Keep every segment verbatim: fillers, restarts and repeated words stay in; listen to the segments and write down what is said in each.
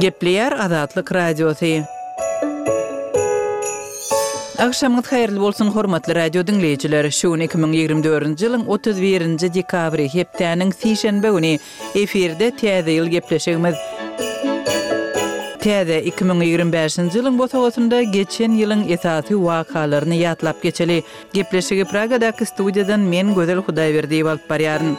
Gepleyer Azatlyk Radiosu. Akşamınız hayırlı bolsun hormatly radio dinleyijiler. Şu iki bin ýygrimi dördünji ýylyň otuz birinji dekabry hepdeniň sişenbe güni efirde täze ýyl gepleşigimiz. Täze iki bin ýygrimi beşinji ýylyň botagatynda geçen ýylyň esasy wakalaryny ýatlap geçeli. Gepleşigi Pragadaky studiýadan men Gözel Hudaýberdiýew alyp barýaryn.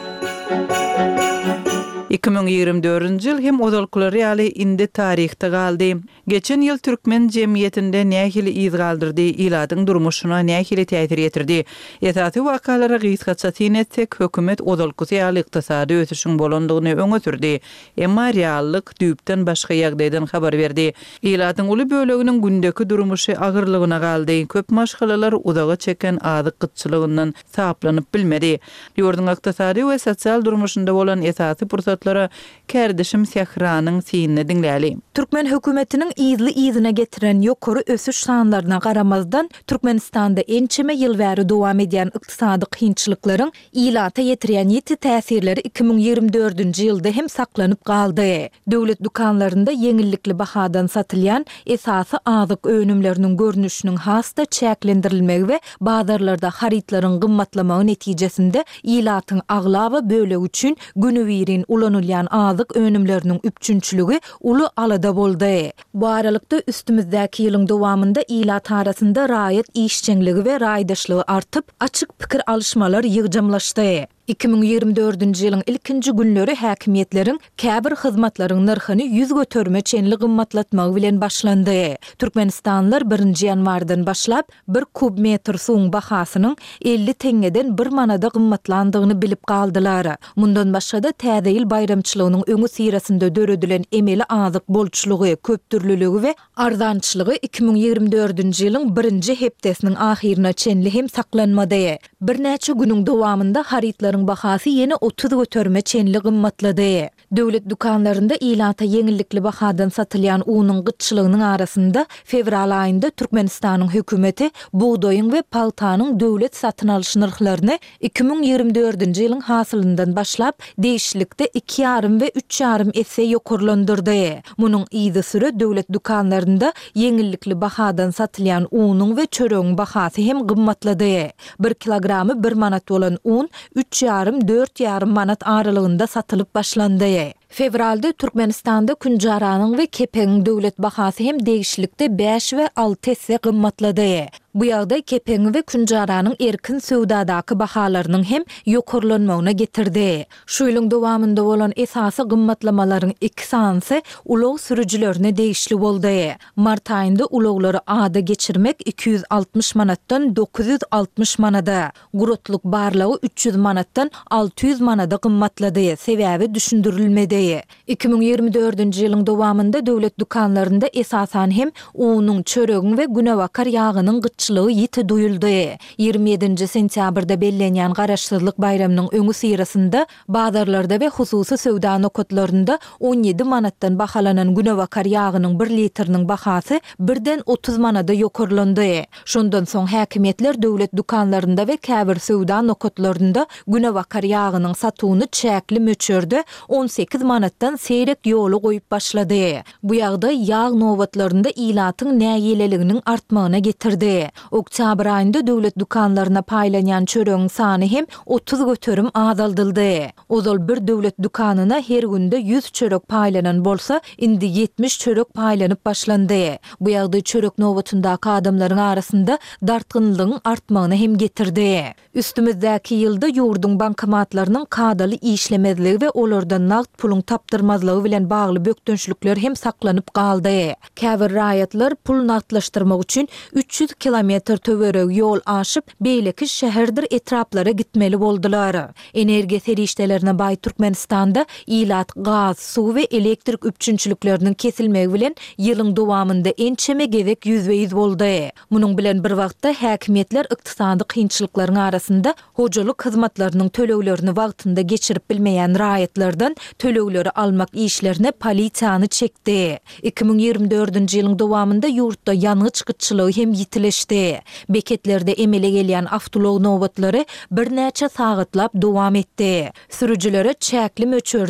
iki bin ýygrimi dördünji ýyl hem ozalkylar ýaly indi taryhda galdy. Geçen ýyl türkmen jemgyýetinde nähili iz galdyrdy, iladyň durmuşyna nähili täsir ýetirdi. Esasy wakalara gysgaça etsek, hökümet ozalkysy ýaly ykdysady ösüşiň bolandygyny öňe sürdi. Emma reallyk düýpden başga ýagdaýdan habar berdi. Iladyň uly böleginiň gündäki durmuşy agyrlygyna galdy. Köp maşgalalar uzaga çeken azyk gytçylygyndan saplanyp bilmedi. Ýurdun ykdysady we sosial durmuşynda bolan esasy pursatlara kerdişim Sehranyň synny dinläli. Türkmen hökümetiniň izli izine getiren ýokary ösüş sanlaryna garamazdan Türkmenistanda ençeme ýyl bäri dowam edýän ykdysady kynçylyklaryň ilata ýetirýän ýeti täsirleri iki bin ýygrimi dördünji ýylda hem saklanyp galdy. Döwlet dukanlarynda yeňillikli bahadan satylýan esasy azyk önümleriniň görnüşiniň hasta çäklendirilmegi we bazarlarda haritlaryň gymmatlamagy netijesinde ilatyň aglaby bölegi üçin günübirin ulanylýan azyk önümleriniň üçünçüligi uly alada boldy. Bu aralykda üstümizdäki ýylyň dowamında ilat arasynda raýat işçiligi we raýdaşlygy artyp, açyk pikir alışmalar ýygjamlaşdy. iki bin ýygrimi dördünji ýylyň ilkinji günleri häkimetleriň käbir hyzmatlaryň narhyny ýüz götürme çenli gymmatlatmagy bilen başlandy. Türkmenistanlylar birinji ýanwardan başlap bir kub metr suwuň bahasynyň elli teňeden bir manada gymmatlandygyny bilip galdylar. Mundan başga da täze ýyl bayramçylygynyň öňü sirasynda döredilen emeli azyk bolçulugy, köptürlüligi we arzançylygy iki bin ýygrimi dördünji ýylyň birinji hepdesiniň ahyryna çenli hem saklanmady. Bir näçe günüň dowamında haritlar bahasy ýene otuz götürme çenli gymmatlady. Döwlet dukanlarynda ilata yeňillikli bahadan satylýan unyň gytçylygynyň arasynda fevral aýynda Türkmenistanyň hökümeti buğdoýyň we paltanyň döwlet satyn alyş narhlaryny iki bin ýygrimi dördünji ýylyň hasylyndan başlap değişlikde iki ýarym we üç ýarym esse ýokurlandyrdy. Munyň izi süre döwlet dukanlarynda yeňillikli bahadan satylýan unyň we çöregiň bahasy hem gymmatlady. bir kilogramy bir manat bolan un üç ýarym dört ýarym manat aralygynda satylyp başlandy. Fevralda Türkmenistanda künjaranyň we kepeň döwlet bahasy hem değişlikde beş we alty esse gymmatlady. Bu ýagdaý kepeň we künjaranyň erkin söwdadaky bahalarynyň hem ýokurlanmagyna getirdi. Şu ýylyň dowamında bolan esasy gymmatlamalaryň iki sansy ulug sürüjilerine değişli boldy. Mart aýynda uluglary ada geçirmek iki yüz altmış manatdan dokuz yüz altmış manada, gurutluk barlagy üç yüz manatdan altı yüz manada gymmatlady. Sebäbi düşündirilmedi. iki bin ýygrimi dördünji ýylyň dowamında döwlet dukanlarynda esasan hem unyň, çöregiň we günewakar ýagynyň gytçylygy ýiti duýuldy. ýygrimi ýedinji sentýabrda bellenýän garaşsyzlyk bayramynyň öňü sirasynda bazarlarda we hususy söwda nokatlarynda on ýedi manatdan bahalanan günewakar ýagynyň bir litriniň bahasy birden otuz manada ýokurlandy. Şondan soň häkimetler döwlet dukanlarynda we käbir söwda nokatlarynda günewakar ýagynyň satywyny çäkli möçürde on sekiz manatdan seyrek ýoly goýup başlady. Bu ýagdaý ýag nowatlarynda ilatyň näýeleliginiň artmagyna getirdi. Oktyabr aýynda döwlet dukanlaryna paýlanýan çöregiň sany hem otuz götürüm azaldyldy. Ozal bir döwlet dukanyna her günde yüz çörek paýlanan bolsa, indi yetmiş çörek paýlanyp başlandy. Bu ýagdaý çörek nowatyndaky adamlaryň arasynda dartgynlygyň artmagyna hem getirdi. Üstümizdäki ýylda ýurdun bankomatlarynyň kadaly işlemezligi we olardan nagd puluň tapdyrmazlygy bilen bagly bökdönçlükler hem saklanyp galdy. Käbir raýatlar pul nagdlaşdyrmak üçin üç yüz kilometr töwereg ýol aşyp beýleki şäherdir etraplara gitmeli boldular. Energiýa serişdelerine baý Türkmenistanda ilat, gaz, suw we elektrik üçünçülükleriniň kesilmegi bilen ýylyň dowamında ençeme gezek yüz ve yüz boldy. Munyň bilen bir wagtda häkimetler ykdysady kynçylyklaryň arasynda hojalyk hyzmatlarynyň töleglerini wagtynda geçirip bilmeýän raýatlardan tölegleri almak işlerine polisiýany çekdi. iki bin ýygrimi dördünji ýylyň dowamında ýurtda ýanyç gytçylygy hem ýitileşdi. Beketlerde emele gelýän awtolog nowatlary bir näçe sagatlap dowam etdi. Sürüjilere çäkli möçür